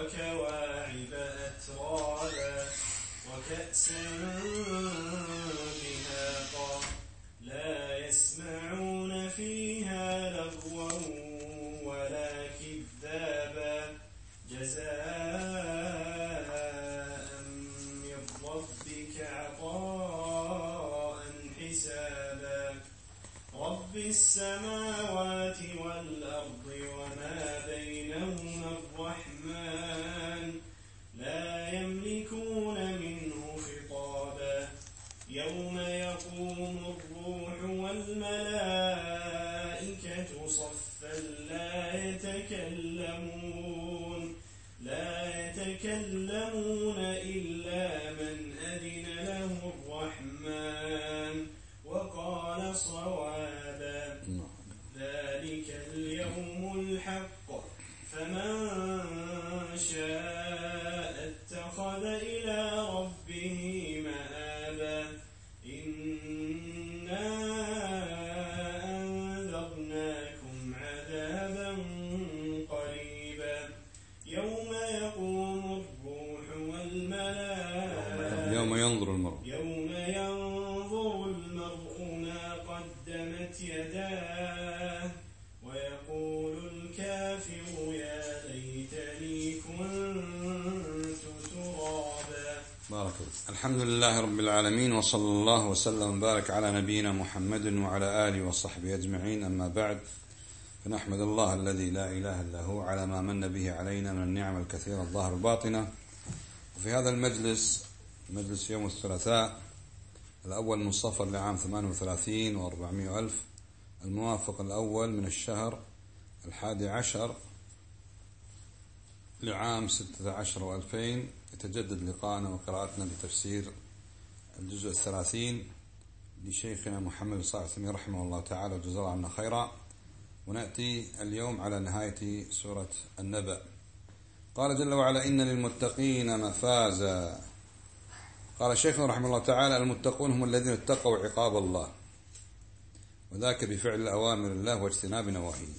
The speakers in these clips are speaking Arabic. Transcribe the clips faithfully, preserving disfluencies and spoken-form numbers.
وكواعب أترابا وكأسا دهاقا لا يسمعون فيها لغوا ولا كذابا جزاء من ربك عطاء حسابا رب السماوات والأرض وما بينهما الرحمن لا يملكون منه خطابا يوم يقوم الروح والملائكة صفا لا يتكلمون لا يتكلمون إلا من أذن له الرحمن وقال صوابا ذلك اليوم الحق فمن شاء اتخذ إلى ربه مآبا إنا أنذرناكم عذابا قريبا يوم يقوم الروح والملائكة يوم ينظر المرء يوم ينظر المرء ما قدمت يداه ويقول الكافر يا ليتني كنت ترابا. بارك الله. الحمد لله رب العالمين وصلى الله وسلم وبارك على نبينا محمد وعلى آله وصحبه أجمعين. أما بعد فنحمد الله الذي لا إله إلا هو على ما من به علينا من النعم الكثيرة الظاهرة الباطنة. وفي هذا المجلس مجلس يوم الثلاثاء الأول من صفر لعام ثمانية وثلاثين وأربعمائة ألف الموافق الأول من الشهر الحادي عشر لعام ستة عشر وألفين يتجدد لقاءنا وقراءتنا بتفسير الجزء الثلاثين لشيخنا محمد صالح العثيمين رحمه الله تعالى وجزاه الله عنا خيرا. ونأتي اليوم على نهاية سورة النبأ. قال جل وعلا إن للمتقين مفازا. قال شيخنا رحمه الله تعالى المتقون هم الذين اتقوا عقاب الله وذاك بفعل أوامر الله واجتناب نواهيه.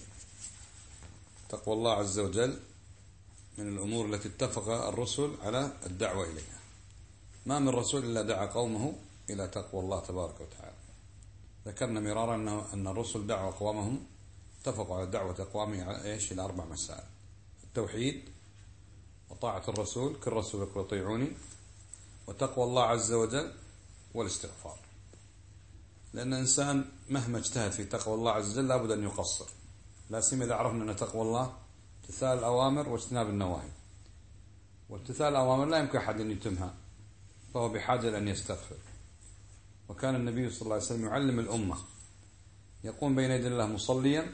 تقوى الله عز وجل من الأمور التي اتفق الرسل على الدعوة إليها. ما من رسول إلا دعا قومه إلى تقوى الله تبارك وتعالى. ذكرنا مرارا أن الرسل دعوا قومهم اتفقوا على دعوة أقوامهم على إيش؟ إلى أربع مسائل: التوحيد وطاعة الرسول، كل رسول يقول اطيعوني، وتقوى الله عز وجل، والاستغفار. لأن الإنسان مهما اجتهد في تقوى الله عز وجل لابد أن يقصر، لا سيما إذا عرفنا أن تقوى الله امتثال الأوامر واجتناب النواهي. وامتثال الأوامر لا يمكن أحد أن يتمها، فهو بحاجة لأن يستغفر. وكان النبي صلى الله عليه وسلم يعلم الأمة يقوم بين يدي الله مصليا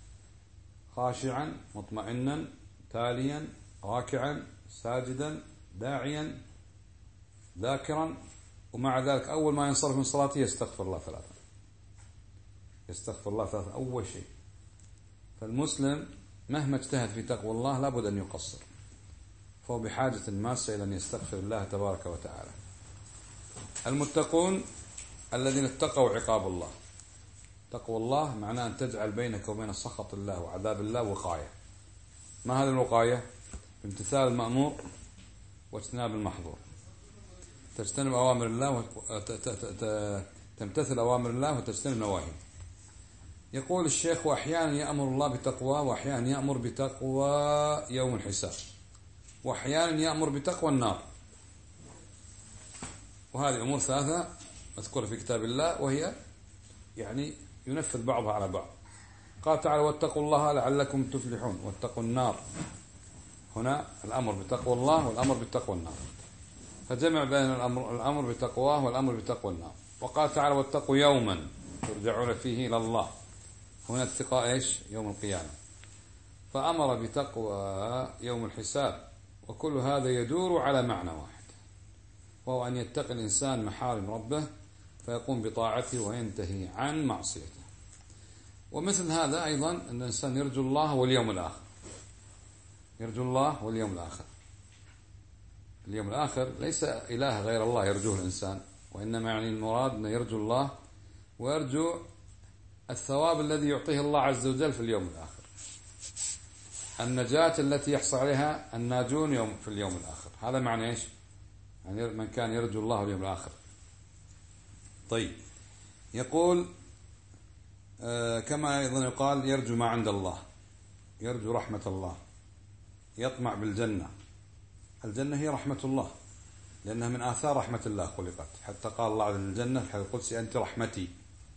خاشعا مطمئنا تاليا راكعا ساجدا داعيا ذاكرا، ومع ذلك أول ما ينصرف من صلاته يستغفر الله ثلاثة يستغفر الله ثلاثة أول شيء. فالمسلم مهما اجتهد في تقوى الله لابد أن يقصر، فهو بحاجة ماسة إلى أن يستغفر الله تبارك وتعالى. المتقون الذين اتقوا عقاب الله. تقوى الله معناه أن تجعل بينك وبين سخط الله وعذاب الله وقاية. ما هذه الوقاية؟ امتثال المأمور واجتناب المحظور. تجتنب أوامر الله وتمتثل أوامر الله وتجتنب نواهيه. يقول الشيخ وأحيانا يأمر الله بتقوى وأحيانا يأمر بتقوى يوم الحساب وأحيانا يأمر بتقوى النار. وهذه أمور ثلاثة مذكورة في كتاب الله، وهي يعني ينفذ بعضها على بعض. قال تعالى واتقوا الله لعلكم تفلحون، واتقوا النار. هنا الأمر بتقوى الله والأمر بتقوى النار، فجمع بين الأمر, الأمر بتقواه والأمر بتقوى النار. وقال تعالى واتقوا يوما ترجعون فيه إلى الله. هنا اتقاء إيش؟ يوم القيامة. فأمر بتقوى يوم الحساب. وكل هذا يدور على معنى واحد، وهو أن يتقي الإنسان محارم ربه فيقوم بطاعته وينتهي عن معصيته. ومثل هذا أيضا أن الإنسان يرجو الله واليوم الآخر، يرجو الله واليوم الآخر. اليوم الآخر ليس إله غير الله يرجوه الإنسان، وإنما يعني المراد أن يرجو الله ويرجو الثواب الذي يعطيه الله عز وجل في اليوم الآخر. النجاة التي يحصل عليها الناجون يوم في اليوم الآخر. هذا معنى إيش؟ يعني من كان يرجو الله اليوم الآخر. طيب، يقول آه كما أيضا يقال يرجو ما عند الله، يرجو رحمة الله، يطمع بالجنة. الجنة هي رحمة الله، لأنها من آثار رحمة الله خلقت، حتى قال الله عن الجنة في الحديث القدسي أنت رحمتي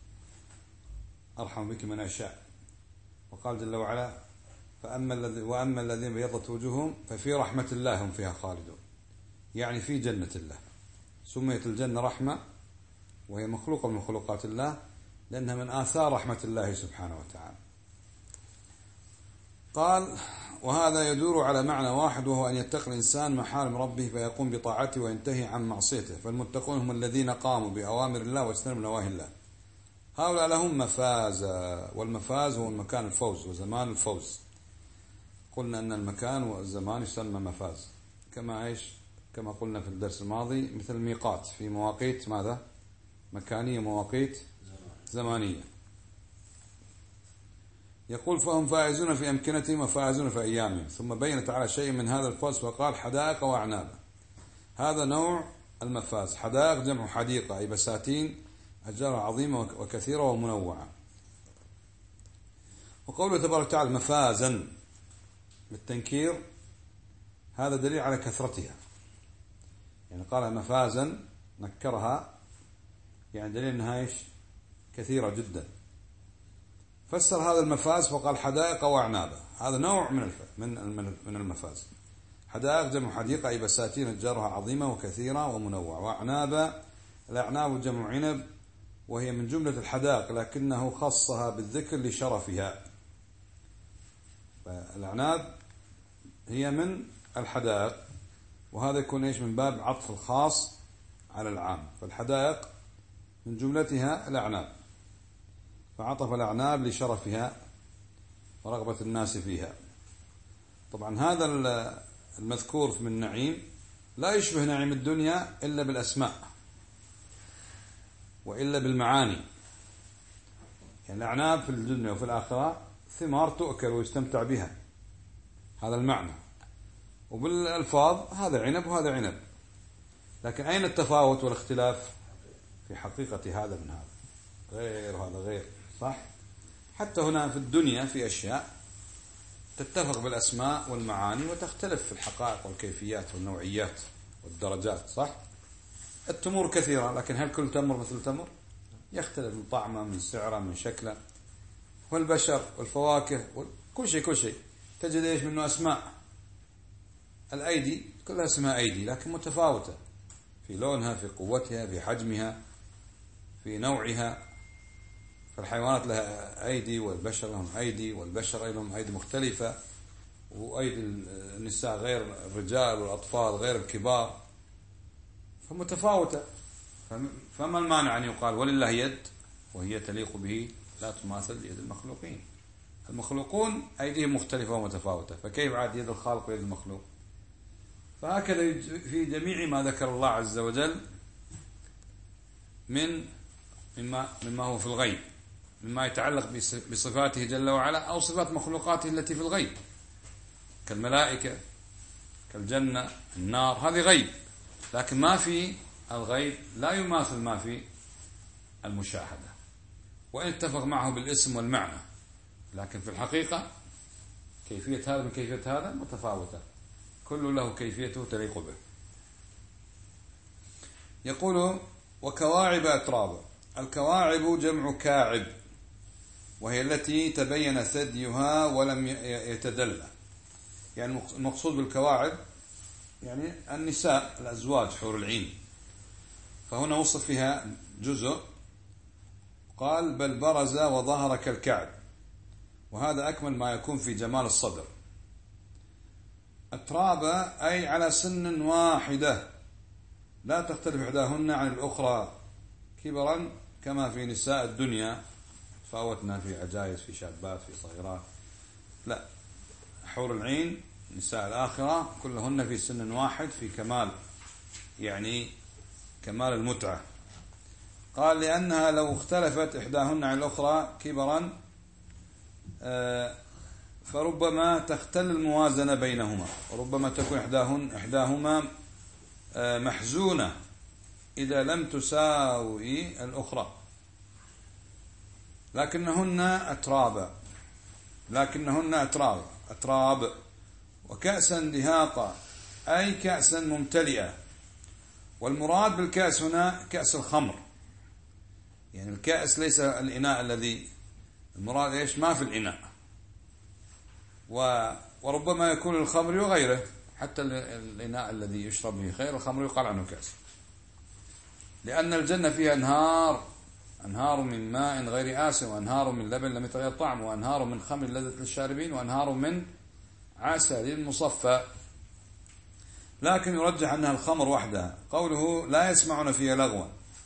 أرحم بك من أشاء. وقال جل وعلا فأما الذي وأما الذين بيضت وجوههم ففي رحمة الله هم فيها خالدون، يعني في جنة الله. سميت الجنة رحمة وهي مخلوقة من مخلوقات الله، لأنها من آثار رحمة الله سبحانه وتعالى. قال وهذا يدور على معنى واحد، وهو أن يتقي الإنسان محارم ربه فيقوم بطاعته وينتهي عن معصيته. فالمتقون هم الذين قاموا بأوامر الله واجتنبوا نواهي الله، هؤلاء لهم مفاز. والمفاز هو المكان الفوز وزمان الفوز. قلنا أن المكان والزمان يسمى مفاز، كما ايش كما قلنا في الدرس الماضي، مثل الميقات في مواقيت ماذا؟ مكانية، مواقيت زمانية. يقول فهم فائزون في أمكنتهم وفائزون في أيامهم. ثم بين تعالى شيء من هذا الفوز وقال حدائق وأعناب. هذا نوع المفاز. حدائق جمع حديقة، أي بساتين أشجار عظيمة وكثيرة ومنوعة. وقوله تبارك وتعالى مفازا بالتنكير، هذا دليل على كثرتها. يعني قال مفازا نكرها، يعني دليل أنها إيش؟ كثيرة جدا. فسر هذا المفاز فقال حدائق وأعنابا. هذا نوع من من من المفاز. حدائق جمع حديقة، أي بساتين أشجارها عظيمة وكثيرة ومنوعة. وأعنابا الأعناب جمع عنب، وهي من جملة الحدائق لكنه خصها بالذكر لشرفها. الأعناب هي من الحدائق، وهذا يكون إيش؟ من باب عطف الخاص على العام. فالحدائق من جملتها الأعناب، فعطف الأعناب لشرفها ورغبة الناس فيها. طبعا هذا المذكور من نعيم لا يشبه نعيم الدنيا إلا بالأسماء وإلا بالمعاني. يعني الأعناب في الدنيا وفي الآخرة ثمار تؤكل ويستمتع بها، هذا المعنى. وبالألفاظ هذا عنب وهذا عنب، لكن أين التفاوت والاختلاف؟ في حقيقة هذا من هذا غير وهذا غير، صح؟ حتى هنا في الدنيا في أشياء تتفق بالأسماء والمعاني وتختلف في الحقائق والكيفيات والنوعيات والدرجات، صح؟ التمور كثيرة، لكن هل كل تمر مثل تمر؟ يختلف من طعمه، من سعره، من شكله. والبشر والفواكه كل شيء كل شيء تجد ايش منه أسماء. الأيدي كلها اسمها أيدي، لكن متفاوتة في لونها، في قوتها، في حجمها، في نوعها. فالحيوانات لها أيدي والبشر لهم أيدي، والبشر لهم أيدي مختلفة، وأيدي النساء غير الرجال والأطفال غير الكبار، فمتفاوتة. فما المانع أن يقال ولله يد وهي تليق به لا تماثل يد المخلوقين؟ المخلوقون أيديهم مختلفة ومتفاوتة، فكيف عاد يد الخالق ويد المخلوق؟ فهكذا في جميع ما ذكر الله عز وجل من مما, مما هو في الغيب، مما يتعلق بصفاته جل وعلا أو صفات مخلوقاته التي في الغيب، كالملائكة، كالجنة، النار، هذه غيب. لكن ما في الغيب لا يماثل ما في المشاهدة، وإن اتفق معه بالاسم والمعنى، لكن في الحقيقة كيفية هذا من كيفية هذا متفاوتة، كل له كيفيته تليق به. يقول وكواعب أترابا. الكواعب جمع كاعب، وهي التي تبين ثديها ولم يتدلى. يعني المقصود بالكواعب يعني النساء الأزواج حور العين، فهنا وصف فيها جزء قال بل برز وظهر كالكعب، وهذا أكمل ما يكون في جمال الصدر. أترابا أي على سن واحدة لا تختلف إحداهن عن الأخرى كبرا، كما في نساء الدنيا فاوتنا في عجائز، في شابات، في صغيرات. لا، حور العين نساء الآخرة كلهن في سن واحد في كمال، يعني كمال المتعة. قال لأنها لو اختلفت إحداهن عن الأخرى كبرا فربما تختل الموازنة بينهما، وربما تكون إحداهن إحداهما محزونة إذا لم تساوي الأخرى، لكنهن أترابا لكنهن أتراب أتراب وكأسا دهاقا، أي كأسا ممتلئة. والمراد بالكأس هنا كأس الخمر، يعني الكأس ليس الإناء الذي المراد إيش ما في الإناء، وربما يكون الخمر وغيره، حتى الإناء الذي يشرب به خير الخمر يقال عنه كأس، لأن الجنة فيها أنهار أنهار من ماء غير آسن، وأنهار من لبن لم يتغير طعمه، وأنهار من خمر لذة للشاربين، وأنهار من عسل مصفى. لكن يرجح أنها الخمر وحدها. قوله لا يسمعون فيها لغوا،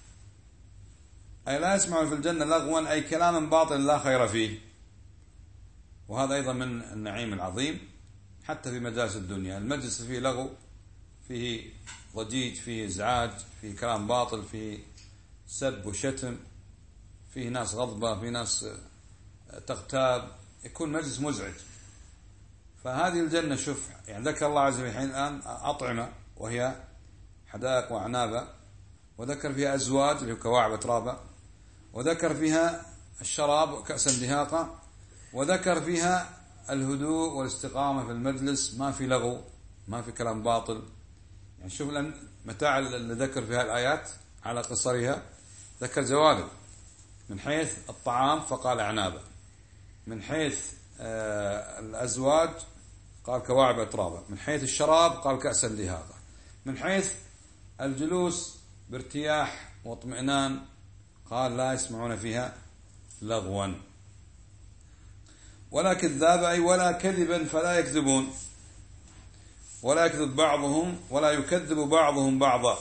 أي لا يسمعون في الجنة لغوا، أي كلاما باطلا لا خير فيه. وهذا أيضا من النعيم العظيم. حتى في مجالس الدنيا المجلس فيه لغو، فيه ضجيج، فيه ازعاج، فيه كلام باطل، فيه سب وشتم، فيه ناس غضبة، فيه ناس تغتاب، يكون مجلس مزعج. فهذه الجنة شوف، يعني ذكر الله عز وجل الآن أطعمة وهي حدائق وأعنابة، وذكر فيها أزواج اللي هو كواعب أترابا، وذكر فيها الشراب كأسا دهاقا، وذكر فيها الهدوء والاستقامة في المجلس، ما في لغو، ما في كلام باطل. يعني شوف المتاع اللي ذكر فيها الآيات على قصرها، ذكر جوانب. من حيث الطعام فقال أعنابا، من حيث آه الأزواج قال كواعب أترابا، من حيث الشراب قال كأسا دهاقا، من حيث الجلوس بارتياح واطمئنان قال لا يسمعون فيها لغوا ولا كذابا، أي ولا كذبا فلا يكذبون، ولا يكذب بعضهم ولا يكذب بعضهم بعضا.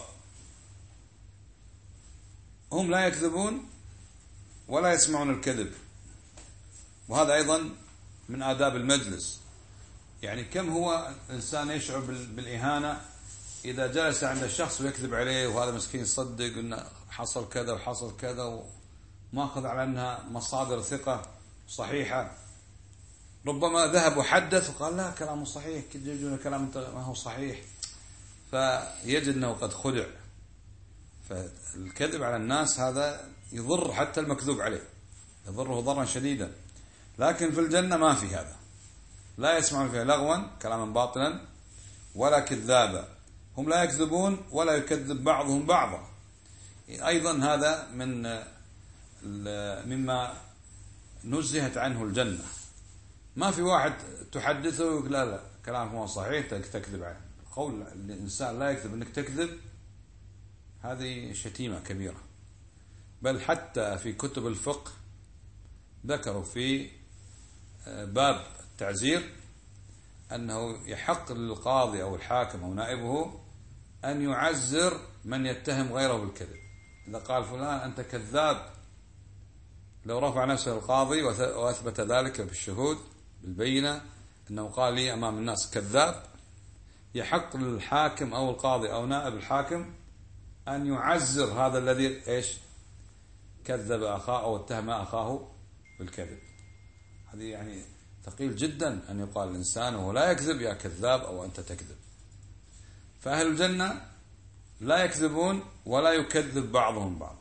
هم لا يكذبون ولا يسمعون الكذب. وهذا أيضا من آداب المجلس. يعني كم هو الإنسان يشعر بالإهانة إذا جلس عند الشخص ويكذب عليه، وهذا مسكين يصدق أنه حصل كذا وحصل كذا، وما أخذ على أنها مصادر ثقة صحيحة. ربما ذهب وحدث وقال لا كلامه صحيح، كيف يجون كلام ما هو صحيح، فيجد أنه قد خدع. فالكذب على الناس هذا يضر حتى المكذوب عليه، يضره ضرا شديدا. لكن في الجنة ما في هذا، لا يسمعون فيها لغوا كلاما باطلا ولا كذابا. هم لا يكذبون ولا يكذب بعضهم بعضا. أيضا هذا من مما نزهت عنه الجنة. ما في واحد تحدثه ويقول لا لا كلامك مو صحيح تكذب عنه. قول الإنسان لا يكذب أنك تكذب هذه شتيمة كبيرة. بل حتى في كتب الفقه ذكروا في باب التعزير أنه يحق للقاضي أو الحاكم أو نائبه أن يعزر من يتهم غيره بالكذب. إذا قال فلان أنت كذاب، لو رفع نفسه القاضي وأثبت ذلك بالشهود بالبينة أنه قال لي أمام الناس كذاب، يحق للحاكم أو القاضي أو نائب الحاكم أن يعزر هذا الذي إيش كذب أخاه أو اتهم أخاه بالكذب. هذه يعني ثقيل جدا أن يقال الإنسان وهو لا يكذب يا كذاب أو أنت تكذب. فأهل الجنة لا يكذبون ولا يكذب بعضهم بعض.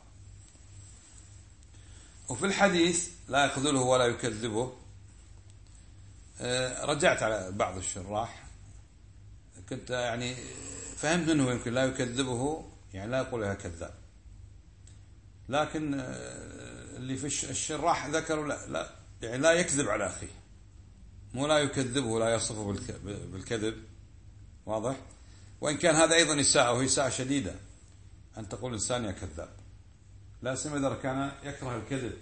وفي الحديث لا يخذله ولا يكذبه، رجعت على بعض الشراح كنت يعني فهمت منه يمكن لا يكذبه يعني لا يقول لها كذاب، لكن اللي في الشراح ذكروا لا لا يعني لا يكذب على أخيه، مو لا يكذبه ولا يصفه بالكذب. واضح؟ وإن كان هذا أيضا إساءة، وهي إساءة شديدة أن تقول إنسان يا كذاب، لا سيما إذا كان يكره الكذب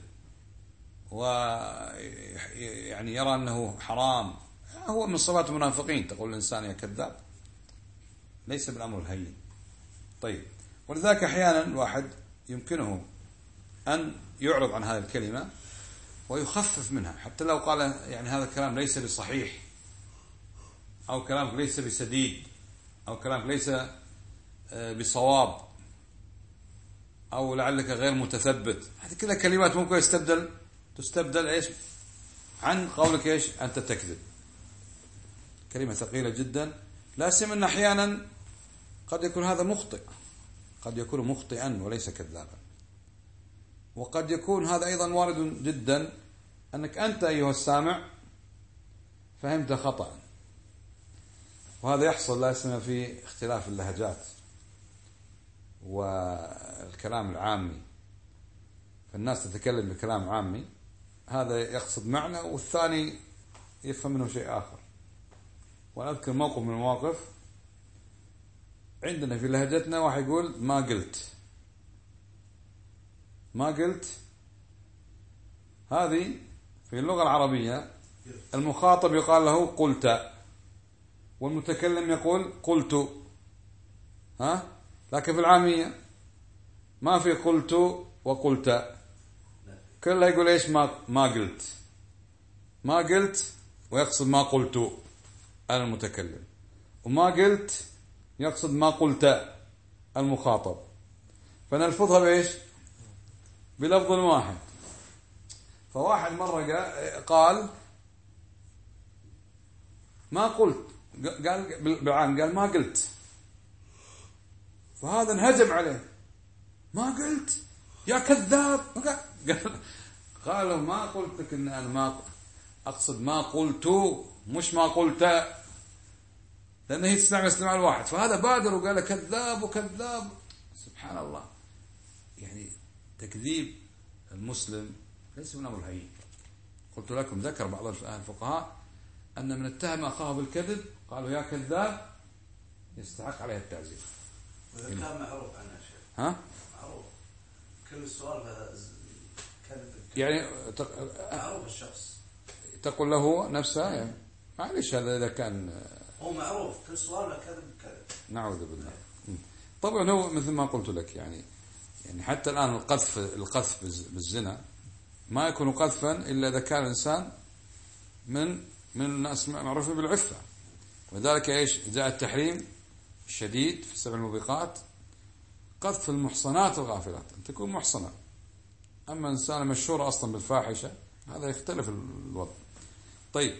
ويعني يرى أنه حرام، هو من صفات المنافقين تقول الإنسان يا كذاب، ليس بالأمر الهين. طيب، ولذلك أحيانا الواحد يمكنه أن يعرض عن هذه الكلمة ويخفف منها، حتى لو قال يعني هذا الكلام ليس بصحيح، أو كلامك ليس بسديد، أو كلامك ليس بصواب، أو لعلك غير متثبت. هذه كلها كلمات ممكن يستبدل تستبدل إيش عن قولك إيش أنت تكذب. كلمة ثقيلة جدا، لا سيما أن أحيانا قد يكون هذا مخطئ، قد يكون مخطئا وليس كذابا. وقد يكون هذا أيضا وارد جدا أنك أنت أيها السامع فهمت خطأ، وهذا يحصل لا سيما في اختلاف اللهجات والكلام العامي، فالناس تتكلم بكلام عامي، هذا يقصد معنى والثاني يفهم منه شيء آخر. وأنا أذكر موقف من المواقف عندنا في لهجتنا، واحد يقول ما قلت، ما قلت، هذه في اللغة العربية المخاطب يقال له قلت، والمتكلم يقول قلت، ها؟ لكن في العامية ما في قلت وقلت، كلها يقول ايش؟ ما ما قلت، ما قلت ويقصد ما قلت أنا المتكلم، وما قلت يقصد ما قلت المخاطب، فنلفظها بايش؟ بلفظ واحد. فواحد مرة قال ما قلت، قال بالعام قال ما قلت، فهذا انهجم عليه، ما قلت يا كذاب، قال قالوا ما قلت لك ان انا ما اقصد ما قلت مش ما قلت، لانه هي تستعمل استعمال واحد. فهذا بادر وقال كذاب وكذاب، سبحان الله. يعني تكذيب المسلم ليس من امر الهين. قلت لكم ذكر بعض الفقهاء ان من اتهم اخاه بالكذب قالوا يا كذاب يستحق عليه التعزير. وإذا كان معروف عنه شيء، ها؟ معروف كل السؤال كذب، يعني معروف الشخص تقول له نفسه يعني معلش، هذا إذا كان هو معروف كل سؤال كذب كذب، نعوذ بالله. طبعا هو مثل ما قلت لك، يعني يعني حتى الآن القذف القذف بالزنا ما يكون قذفا إلا إذا كان الإنسان من من الناس معروفين بالعفة، ولذلك إيش جاء التحريم الشديد في السبع الموبقات قذف المحصنات الغافلات، أن تكون محصنة. أما إنسان مشهور أصلا بالفاحشة هذا يختلف الوضع. طيب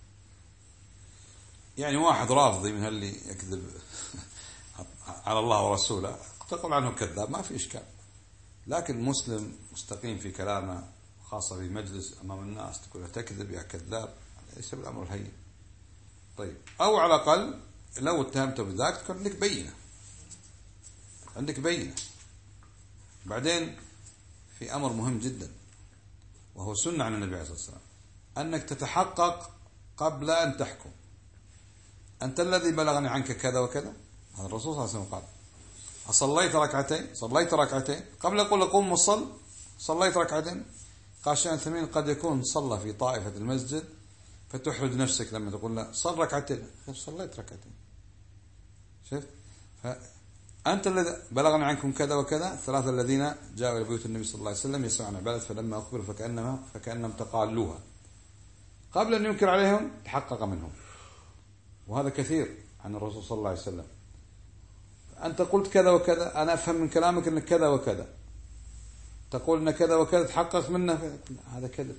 يعني واحد رافضي من اللي يكذب على الله ورسوله تقول عنه كذاب، ما في إشكال، لكن مسلم مستقيم في كلامه، خاصة في مجلس أمام الناس تقول تكذب يا كذاب، ليس بالأمر الهين. طيب أو على الأقل لو اتهمته بذاك تكون عندك بينة، عندك بينة. بعدين في أمر مهم جدا وهو سنة عن النبي عليه الصلاة والسلام، أنك تتحقق قبل أن تحكم. أنت الذي بلغني عنك كذا وكذا، هذا الرسول صلى الله عليه وسلم قال أصليت ركعتين؟ صليت ركعتين قبل أقول قم وصل، صليت ركعتين. قال شيخ ثمين قد يكون صلى في طائفة المسجد فتحرج نفسك لما تقول له صل ركعتين، صليت ركعتين. شفت؟ فأنت الذي بلغنا عنكم كذا وكذا، الثلاثة الذين جاءوا إلى بيوت النبي صلى الله عليه وسلم يسمعون عبادة فلما أخبروا فكأنما فكأنهم تقالوها، قبل أن ينكر عليهم تحقق منهم. وهذا كثير عن الرسول صلى الله عليه وسلم. أنت قلت كذا وكذا، أنا أفهم من كلامك أنك كذا وكذا، تقول أن كذا وكذا تحقق منه، هذا كذب.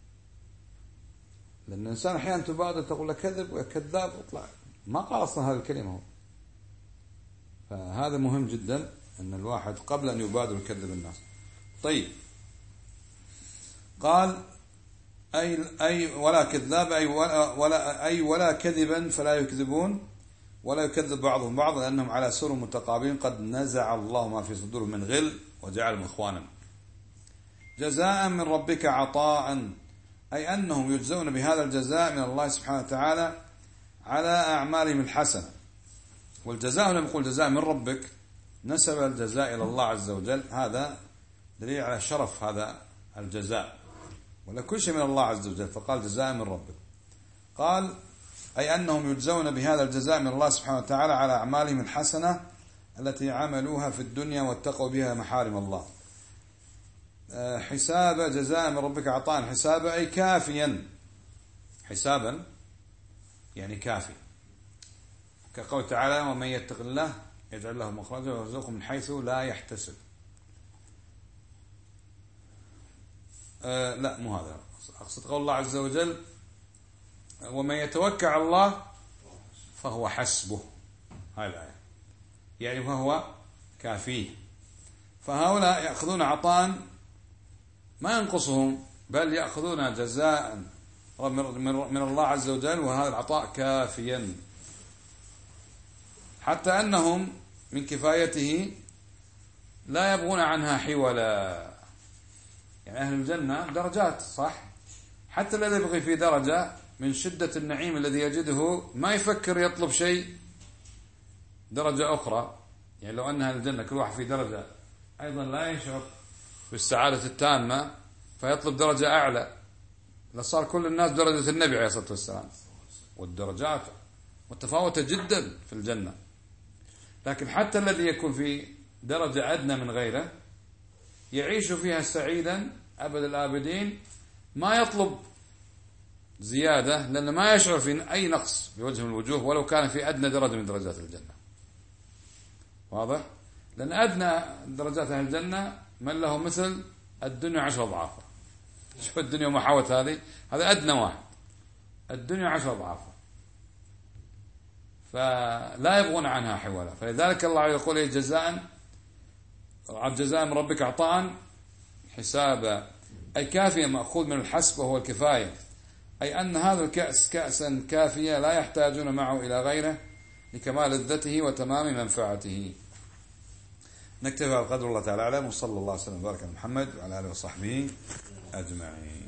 لأن الإنسان أحيانا تبادر تقول له كذب وكذاب، اطلع ما قال أصلا هذه الكلمة هو. فهذا مهم جدا أن الواحد قبل أن يبادر يكذب الناس. طيب قال أي أي ولا كذاب أي ولا, ولا أي ولا كذبا فلا يكذبون ولا يكذب بعضهم بعضا لأنهم على سر متقابلين قد نزع الله ما في صدورهم من غل وجعلهم إخوانا. جزاء من ربك عطاء، أي أنهم يجزون بهذا الجزاء من الله سبحانه وتعالى على أعمالهم الحسنة. والجزاء هنا نقول جزاء من ربك، نسب الجزاء إلى الله عز وجل، هذا دليل على شرف هذا الجزاء، ولا كل شيء من الله عز وجل، فقال جزاء من ربك. قال أي أنهم يجزون بهذا الجزاء من الله سبحانه وتعالى على أعمالهم الحسنة التي عملوها في الدنيا واتقوا بها محارم الله. حساب جزاء من ربك عطاء، حسابا أي كافيا، حسابا يعني كافي، كقول تعالى ومن يتق الله يجعل له مخرجا ويرزقه من حيث لا يحتسب. أه لا مو هذا، أقصد قول الله عز وجل ومن يتوكل على الله فهو حسبه. هاي الآية يعني فهو كافيه. فهؤلاء يأخذون عطاء ما ينقصهم، بل يأخذون جزاء من الله عز وجل، وهذا العطاء كافيا، حتى أنهم من كفايته لا يبغون عنها حولا. يعني أهل الجنة درجات صح، حتى الذي يبغي في درجة من شدة النعيم الذي يجده ما يفكر يطلب شيء درجة أخرى. يعني لو أن أهل الجنة كل واحد في درجة أيضا لا يشعر بالسعادة التامة فيطلب درجة أعلى، لصار كل الناس درجة النبي عليه الصلاة والسلام، والدرجات متفاوتة جدا في الجنة. لكن حتى الذي يكون في درجة أدنى من غيره يعيش فيها سعيدا أبد الآبدين، ما يطلب زيادة، لأنه ما يشعر في أي نقص بوجه من الوجوه ولو كان في أدنى درجة من درجات الجنة. واضح؟ لأن أدنى درجات أهل الجنة من له مثل الدنيا عشر أضعافها. شوف الدنيا وما حوت هذه، هذا أدنى واحد، الدنيا عشر أضعافها، فلا يبغون عنها حولا. فلذلك الله يقول إيه جزاء جزاء من ربك عطاء حسابا، أي كافية مأخوذ من الحسب وهو الكفاية، أي أن هذا الكأس كأسا كافية لا يحتاجون معه إلى غيره لكمال لذته وتمام منفعته. نكتفي بقدر الله تعالى أعلم، وصلى الله وسلم وبارك على محمد وعلى آله وصحبه أجمعين.